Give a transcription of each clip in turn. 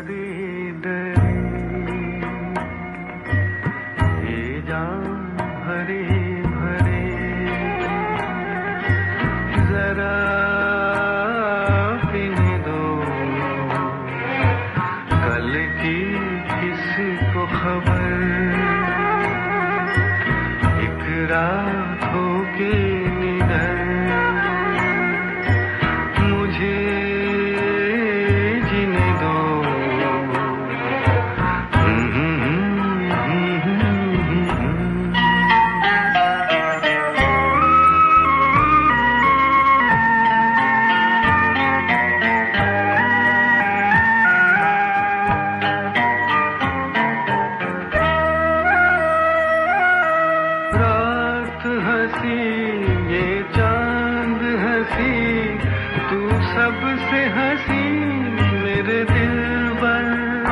डरी डरी ये जाम भरी भरी जरा पीने दो कल की किसको खबर एक रात हो के निडर मुझे जीने दो रात हंसी ये चांद हंसी तू सबसे हंसी मेरे दिल पर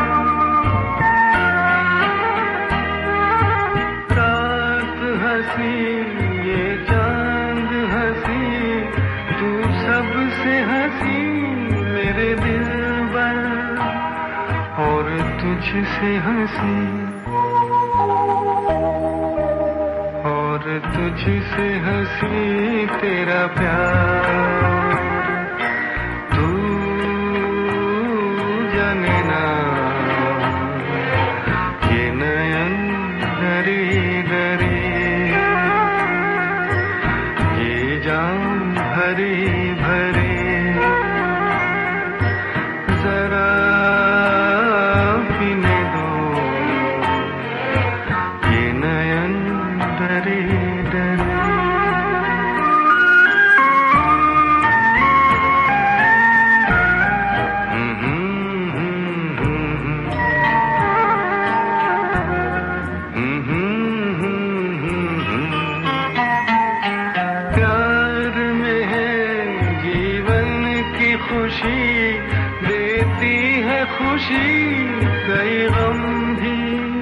रात हंसी ये चांद हंसी तू सबसे हंसी मेरे दिल पर और तुझसे हंसी और तुझसे हंसी तेरा प्यार तू जाने ना ये नयन डरी डरी ये जाम भरी भरी जरा पीने दो ये नयन डरी डरी प्यार में है जीवन की खुशी देती है खुशी कई गम भी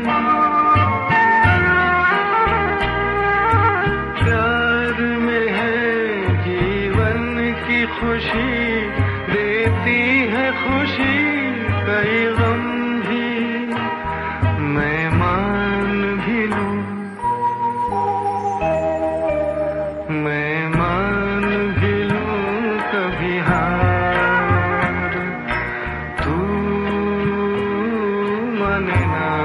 प्यार में है जीवन की खुशी देती है खुशी कई गम भी मैं मान भी लूं मैं मान भी लूं कभी हार तू माने ना